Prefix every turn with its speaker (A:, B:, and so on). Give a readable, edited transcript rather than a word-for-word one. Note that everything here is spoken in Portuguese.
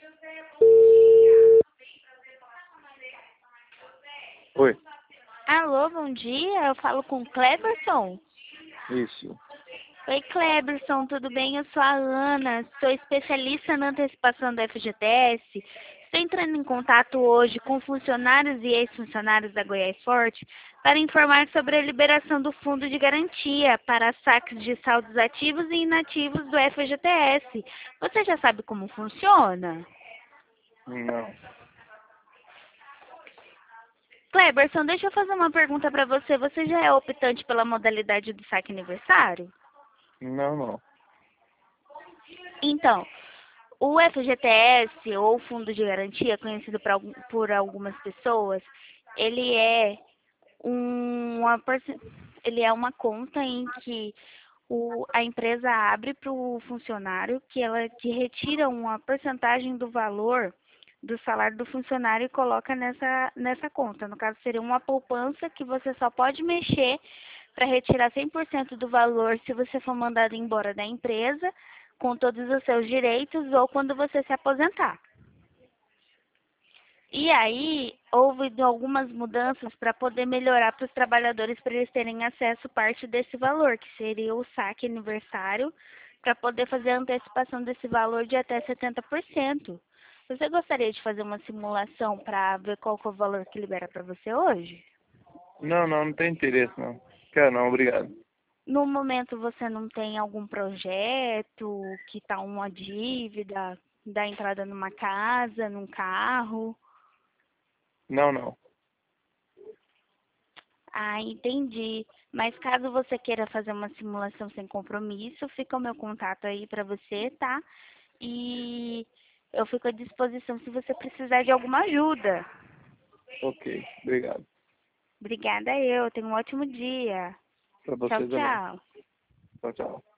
A: Oi,
B: Alô, bom dia. Eu falo com o Cleberson.
A: isso.
B: Oi, Cleberson, tudo bem? Eu sou a Ana, sou especialista na antecipação do FGTS. Estou entrando em contato hoje com funcionários e ex-funcionários da Goiás Forte para informar sobre a liberação do Fundo de Garantia para saques de saldos ativos e inativos do FGTS. Você já sabe como funciona?
A: Não,
B: Cleberson, deixa eu fazer uma pergunta para você. Você já é optante pela modalidade do saque aniversário?
A: não.
B: Então, o FGTS, ou Fundo de Garantia, conhecido por algumas pessoas, ele é ele é uma conta em que a empresa abre para o funcionário que retira uma porcentagem do valor do salário do funcionário e coloca nessa conta. No caso, seria uma poupança que você só pode mexer para retirar 100% do valor se você for mandado embora da empresa, com todos os seus direitos, ou quando você se aposentar. E aí, houve algumas mudanças para poder melhorar para os trabalhadores, para eles terem acesso a parte desse valor, que seria o saque aniversário, para poder fazer a antecipação desse valor de até 70%. Você gostaria de fazer uma simulação para ver qual que é o valor que libera para você hoje?
A: Não tem interesse, não. Quero não, obrigado.
B: No momento você não tem algum projeto, que está uma dívida, da entrada numa casa, num carro?
A: Não.
B: Ah, entendi. Mas caso você queira fazer uma simulação sem compromisso, fica o meu contato aí para você, tá? E eu fico à disposição se você precisar de alguma ajuda.
A: Ok, obrigado.
B: Obrigada eu. Tenha um ótimo dia.
A: Pra
B: Tchau,
A: você também.
B: tchau.
A: Tchau.